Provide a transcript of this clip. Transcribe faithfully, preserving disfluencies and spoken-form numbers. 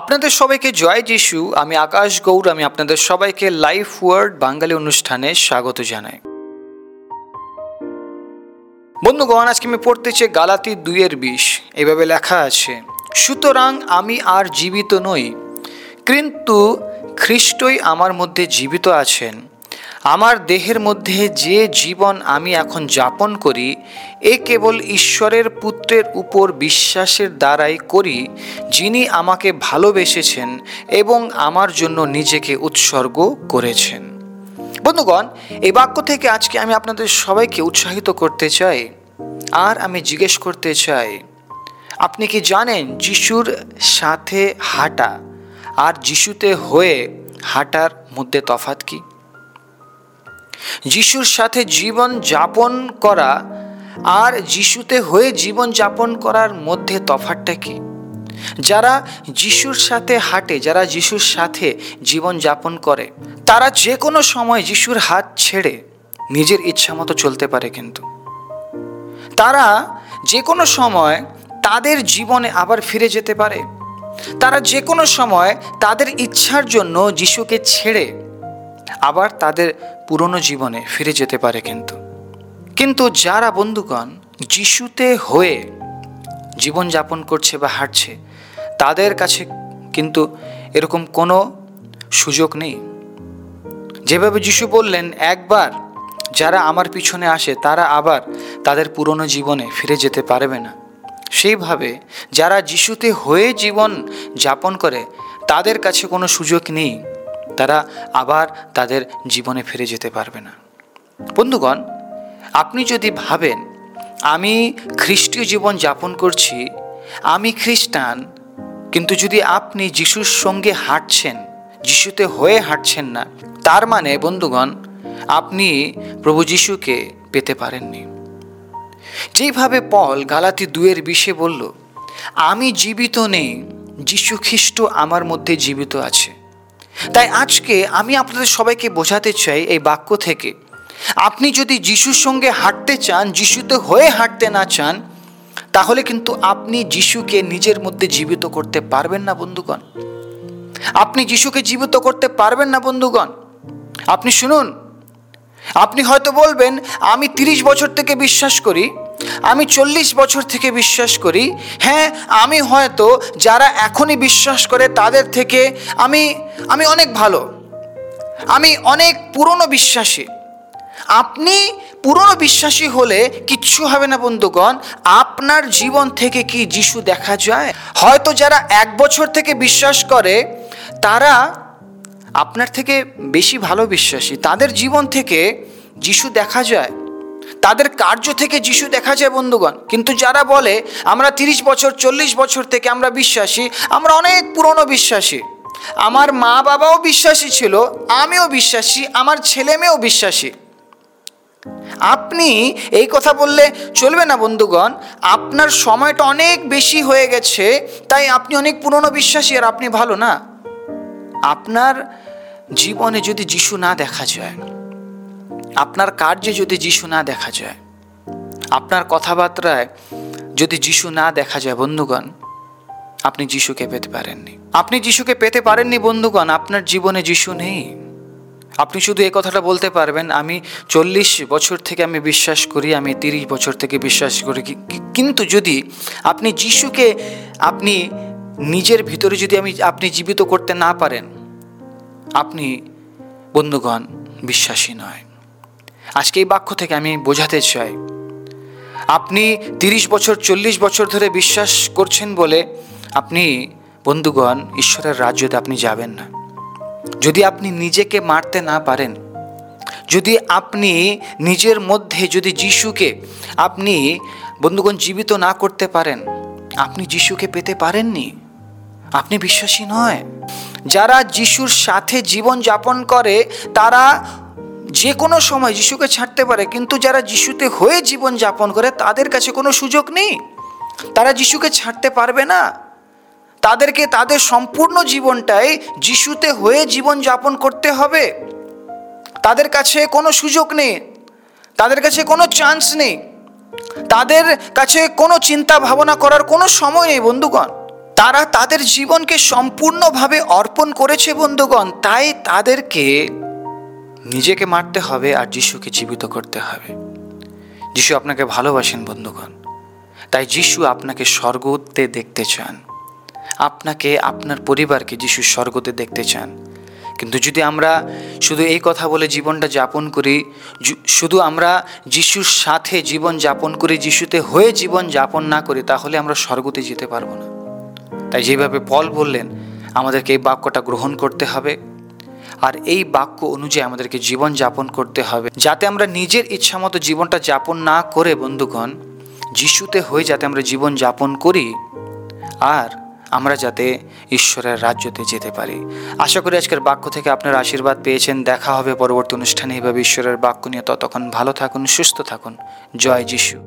আপনাদের সবাইকে জয় যিশু। আমি আকাশ গৌর। আমি আপনাদের সবাইকে লাইফ ওয়ার্ড বাঙালি অনুষ্ঠানে স্বাগত জানাই। বন্ধুগণ, আজকে আমি পড়তে চাই গালাতি দুইয়ের বিশ। এভাবে লেখা আছে, সুতরাং আমি আর জীবিত নই, কিন্তু খ্রিস্টই আমার মধ্যে জীবিত আছেন। আমার দেহের মধ্যে যে জীবন আমি এখন যাপন করি, এ কেবল ঈশ্বরের পুত্রের উপর বিশ্বাসের দ্বারাই করি, যিনি আমাকে ভালোবেসেছেন এবং আমার জন্য নিজেকে উৎসর্গ করেছেন। বন্ধুগণ, এই বাক্য থেকে আজকে আমি আপনাদের সবাইকে উৎসাহিত করতে চাই, আর আমি জিজ্ঞেস করতে চাই, আপনি কি জানেন যিশুর সাথে হাঁটা আর যিশুতে হয়ে হাঁটার মধ্যে তফাৎ কি? যিশুর সাথে জীবন যাপন করা আর যিশুতে হয়ে জীবন যাপন করার মধ্যে তফাৎটা কি? যারা যিশুর সাথে হাঁটে, যারা যিশুর সাথে জীবন যাপন করে, তারা যে কোনো সময় যিশুর হাত ছেড়ে নিজের ইচ্ছা মতো চলতে পারে, কিন্তু তারা যে কোনো সময় তাদের জীবনে আবার ফিরে যেতে পারে। তারা যে কোনো সময় তাদের ইচ্ছার জন্য যিশুকে ছেড়ে আবার তাদের পুরনো জীবনে ফিরে যেতে পারে। কিন্তু কিন্তু যারা বন্ধুগণ যিশুতে হয়ে জীবনযাপন করছে বা হাঁটছে, তাদের কাছে কিন্তু এরকম কোনো সুযোগ নেই। যেভাবে যিশু বললেন, একবার যারা আমার পিছনে আসে তারা আবার তাদের পুরনো জীবনে ফিরে যেতে পারবে না, সেইভাবে যারা যিশুতে হয়ে জীবন যাপন করে তাদের কাছে কোনো সুযোগ নেই, তারা আবার তাদের জীবনে ফিরে যেতে পারবে না। বন্ধুগণ, আপনি যদি ভাবেন আমি খ্রিস্টীয় জীবন যাপন করছি, আমি খ্রিস্টান, কিন্তু যদি আপনি যিশুর সঙ্গে হাঁটছেন, যিশুতে হয়ে হাঁটছেন না, তার মানে বন্ধুগণ আপনি প্রভু যিশুকে পেতে পারেননি। যেইভাবে পল গালাতি দুইয়ের বিশে বলল, আমি জীবিত নেই, যিশু খ্রিস্ট আমার মধ্যে জীবিত আছে। তাই আজকে আমি আপনাদের সবাইকে বোঝাতে চাই এই বাক্য থেকে, আপনি যদি যিশুর সঙ্গে হাঁটতে চান, যিশুতে হয়ে হাঁটতে না চান, তাহলে কিন্তু আপনি যিশুকে নিজের মধ্যে জীবিত করতে পারবেন না বন্ধুগণ। আপনি যিশুকে জীবিত করতে পারবেন না বন্ধুগণ। আপনি শুনুন, আপনি হয়তো বলবেন, আমি তিরিশ বছর থেকে বিশ্বাস করি, আমি চল্লিশ বছর থেকে বিশ্বাস করি। হ্যাঁ, আমি হয়তো যারা এখনই বিশ্বাস করে তাদের থেকে আমি আমি অনেক ভালো, আমি অনেক পুরনো বিশ্বাসী। আপনি পুরনো বিশ্বাসী হলে কিচ্ছু হবে না বন্ধুগণ। আপনার জীবন থেকে কি যিশু দেখা যায়? হয়তো যারা এক বছর থেকে বিশ্বাস করে তারা আপনার থেকে বেশি ভালো বিশ্বাসী, তাদের জীবন থেকে যিশু দেখা যায়, তাদের কার্য থেকে যিশু দেখা যায় বন্ধুগণ। কিন্তু যারা বলে আমরা তিরিশ বছর চল্লিশ বছর থেকে আমরা বিশ্বাসী, আমরা অনেক পুরনো বিশ্বাসী, আমার মা বাবাও বিশ্বাসী ছিল, আমিও বিশ্বাসী, আমার ছেলে মেয়েও বিশ্বাসী, আপনি এই কথা বললে চলবে না বন্ধুগণ। আপনার সময়টা অনেক বেশি হয়ে গেছে, তাই আপনি অনেক পুরনো বিশ্বাসী আর আপনি ভালো না। আপনার জীবনে যদি যিশু না দেখা যায়, আপনার কার্যে যদি যিশু না দেখা যায়, আপনার কথাবার্তায় যদি যিশু না দেখা যায় বন্ধুগণ, আপনি যিশুকে পেতে পারেননি। আপনি যিশুকে পেতে পারেননি বন্ধুগণ, আপনার জীবনে যিশু নেই। আপনি শুধু এই কথাটা বলতে পারবেন, আমি চল্লিশ বছর থেকে আমি বিশ্বাস করি, আমি তিরিশ বছর থেকে বিশ্বাস করি, কিন্তু যদি আপনি যিশুকে আপনি নিজের ভিতরে যদি আমি আপনি জীবিত করতে না পারেন, আপনি বন্ধুগণ বিশ্বাসী নয়। আজকে এই বাক্য থেকে আমি বোঝাতে চাই, আপনি তিরিশ বছর চল্লিশ বছর ধরে বিশ্বাস করছেন বলে আপনি বন্ধুগণ ঈশ্বরের রাজ্যতে আপনি যাবেন না। যদি আপনি নিজেকে মারতে না পারেন, যদি আপনি নিজের মধ্যে যদি যিশুকে আপনি বন্ধুগণ জীবিত না করতে পারেন, আপনি যিশুকে পেতে পারেননি, আপনি বিশ্বাসী নয়। যারা যিশুর সাথে জীবন যাপন করে তারা যে কোনো সময় যিশুকে ছাড়তে পারে, কিন্তু যারা যিশুতে হয়ে জীবন যাপন করে তাদের কাছে কোনো সুযোগ নেই, তারা যিশুকে ছাড়তে পারবে না। তাদেরকে তাদের সম্পূর্ণ জীবনটাই যিশুতে হয়ে জীবন যাপন করতে হবে। তাদের কাছে কোনো সুযোগ নেই, তাদের কাছে কোনো চান্স নেই, তাদের কাছে কোনো চিন্তা ভাবনা করার কোনো সময় নেই বন্ধুগণ। তারা তাদের জীবনকে সম্পূর্ণভাবে অর্পণ করেছে বন্ধুগণ, তাই তাদেরকে নিজেকে মারতে হবে আর যিশুকে জীবিত করতে হবে। যিশু আপনাকে ভালোবাসেন বন্ধুগণ, তাই যিশু আপনাকে স্বর্গতে দেখতে চান, আপনাকে আপনার পরিবারকে যিশু স্বর্গতে দেখতে চান। কিন্তু যদি আমরা শুধু এই কথা বলে জীবনটা যাপন করি, শুধু আমরা যিশুর সাথে জীবন যাপন করি, যিশুতে হয়ে জীবন যাপন না করি, তাহলে আমরা স্বর্গতে যেতে পারবো না। তাই যেভাবে পল বললেন, আমাদেরকে এই বাক্যটা গ্রহণ করতে হবে আর এই বাক্য অনুযায়ী আমাদেরকে জীবন যাপন করতে হবে, যাতে আমরা নিজের ইচ্ছা মতো জীবনটা যাপন না করে বন্ধুগণ যিশুতে হয়ে যাতে আমরা জীবন যাপন করি আর আমরা যাতে ঈশ্বরের রাজ্যতে যেতে পারি। আশা করি আজকের বাক্য থেকে আপনারা আশীর্বাদ পেয়েছেন। দেখা হবে পরবর্তী অনুষ্ঠানে এইভাবে ঈশ্বরের বাক্য নিয়ে। ততক্ষণ ভালো থাকুন, সুস্থ থাকুন। জয় যিশু।